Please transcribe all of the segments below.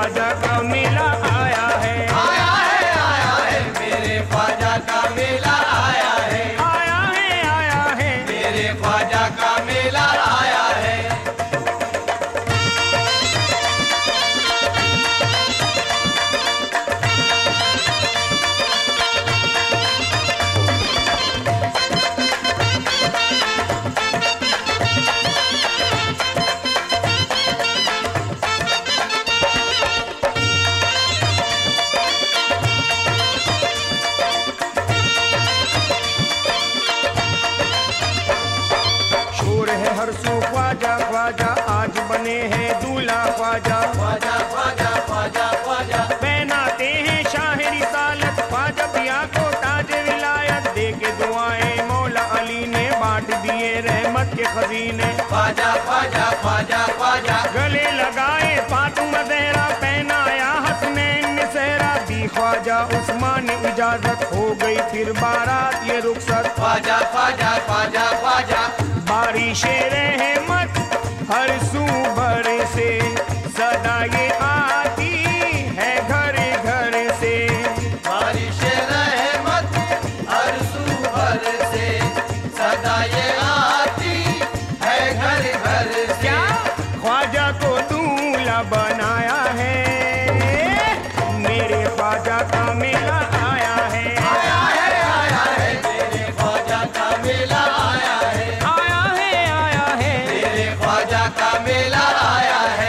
ख्वाजा का मेला आया है, आया है मेरे ख्वाजा का मेला आया है, आया है मेरे ख्वाजा का मेला आया है। हर सू ख्वाजा ख्वाजा आज बने हैं दूल्हा ख्वाजा, ख्वाजा ख्वाजा ख्वाजा ख्वाजा पहनाते हैं शाह रिसालत, ख्वाजा पिया को ताज विलायत, दे के दुआएं मौला अली ने बांट दिए रहमत के खजीने। ख्वाजा ख्वाजा ख्वाजा ख्वाजा गले लगाए फातिमा ज़हरा, पहनाया हसनैन ने सहरा, दी ख्वाजा उस्मान ने इजाजत, हो गई फिर बारात ये रुखसत। ख्वाजा ख्वाजा ख्वाजा ख्वाजा बारिशे रहमत हर सू भर से, सदा ये आती है घर घर से, बारिश रहमत हर सू भर से, सदा ये आती है घर घर से। क्या ख्वाजा को दूल्हा बनाया है, मेरे ख्वाजा का मेला आया है, आया है मेरे ख्वाजा का मेला आया है, आया है मेरे ख्वाजा का मेला आया है।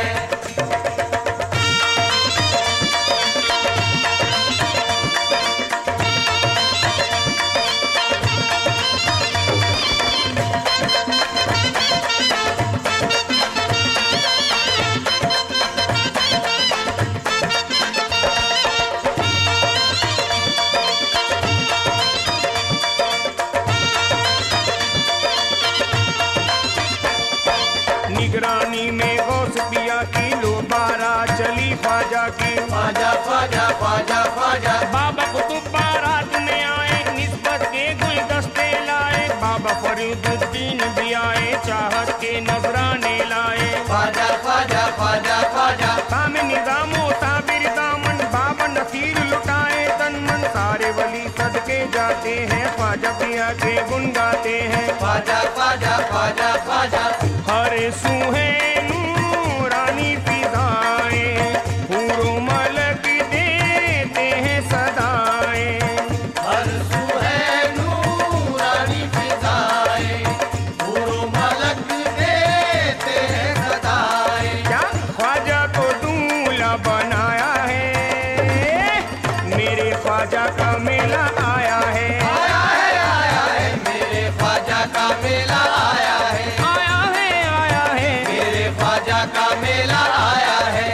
निगरानी में गौस पिया की लो बारात चली ख्वाजा की, ख्वाजा ख्वाजा ख्वाजा ख्वाजा बाबा कुतुब बारात में आए, निस्बत के गुलदस्ते लाए, बाबा फरीदुद्दीन भी आए, चाहत के नजराने लाए, ख्वाजा ख्वाजा ख्वाजा ख्वाजा काम निजामो साबिर दामन, बाबा नसीर लुटाए तन मन, सारे वली सदके जाते हैं, ख्वाजा पिया के गुन गाते हैं। ख्वाजा ख्वाजा ख्वाजा ख्वाजा हर सूहे नूरानी फिजाएं, हूरो मलक देते हैं सदाएं, हर सू है नूरानी फिजाएं, हूरो मलक देते हैं सदाएं। क्या ख्वाजा को दूल्हा बनाया है, मेरे ख्वाजा का मेला आया है, आया है मेरे ख्वाजा का मेला आया है, आया है मेरे ख्वाजा का मेला आया है।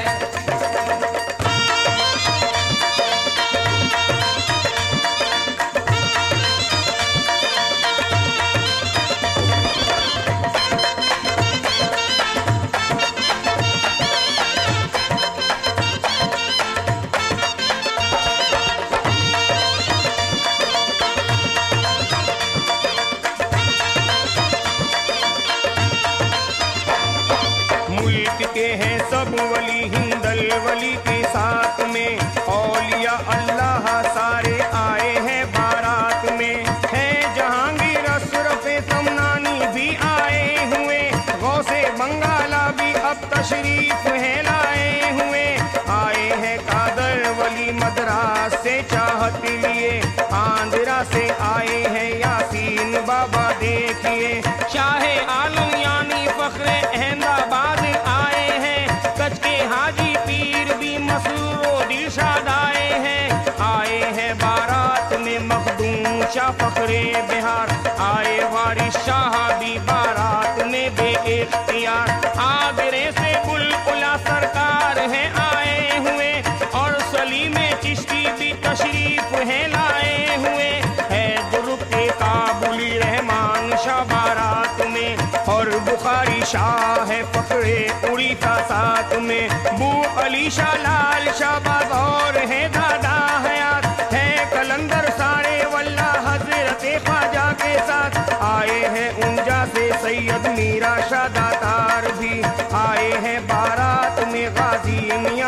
मुल्क के हैं सब वली, हिंदल वली के साथ में, औलिया अल्लाह सारे आए हैं बारात में, है जहांगीर अशरफ समनानी भी आए हुए, गौसे बंगाला भी अब तशरीफ है लाए हुए, आए हैं कादर वली मद्रास से चाहत लिए, आंध्रा से आए हैं यासीन बाबा देखिए, शाहे आलम यानी फख्रे अहमदाबाद आए हैं, कच्छ के हाजी पीर भी मसरूर दिलशाद आए हैं बारात में, मखदूम शाह फखरे बिहार आए, वारिस शाह भी बारात में बे इख्तियार, आगरे से बुलबुला सरकार है आए हुए, और सलीम चिश्ती भी तशरीफ है लाए हुए, है दुरुक काबुली रहमान शाह बारात में, और बुखारी शाह है फखरे उड़ीसा साथ में, बू अली शाह लाल शाह बागौर है दादा हयात, है कलंदर सारे वल्ला हजरत ख्वाजा के साथ, आए हैं उंजा से सैयद मीरा शाह दातार भी आए हैं बारात में, गाजी मियां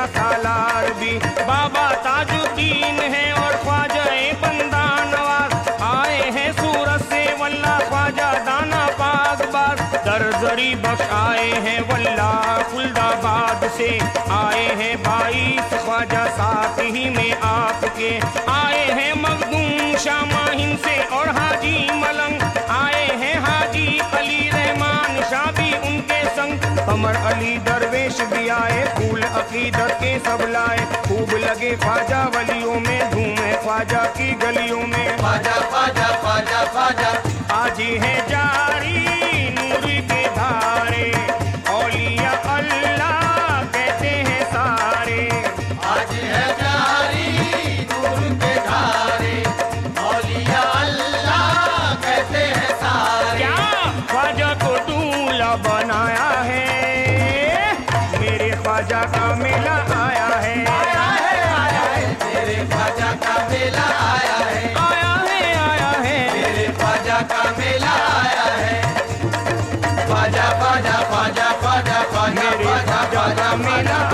ना सालार भी। बाबा ताजुद्दीन है और ख्वाजा बंदा नवाज, आए हैं सूरत से वल्ला ख्वाजा दाना पाकबाज। दरजरी बख्श आए हैं वल्ला फुल्दाबाद से, आए हैं 22 ख्वाजा साथ ही में आपके। आए हैं मखदूम शामाहिन से और हाजी मलंग, आए हैं हाजी अली रहमान शाह भी उनके संग। कमर अली दरवेश भी आए, फूल अकीदत के सब लाए। खूब लगे ख्वाजा वलियों में, धूम है ख्वाजा की गलियों में। ख्वाजा ख्वाजा ख्वाजा ख्वाजा आज है जारी नूर के धारे, औलिया अल्लाह कहते हैं सारे। आज है जारी नूर के धारे, औलिया अल्लाह कहते हैं सारे। क्या ख्वाजा को दूल्हा बनाया है, मेरे ख्वाजा का मेला आया है। आया है आया है मेरे ख्वाजा का मेला आया है। आया है आया है मेरे ख्वाजा का मेला आया है। ख्वाजा ख्वाजा ख्वाजा ख्वाजा ख्वाजा मेरे ख्वाजा ख्वाजा का मेला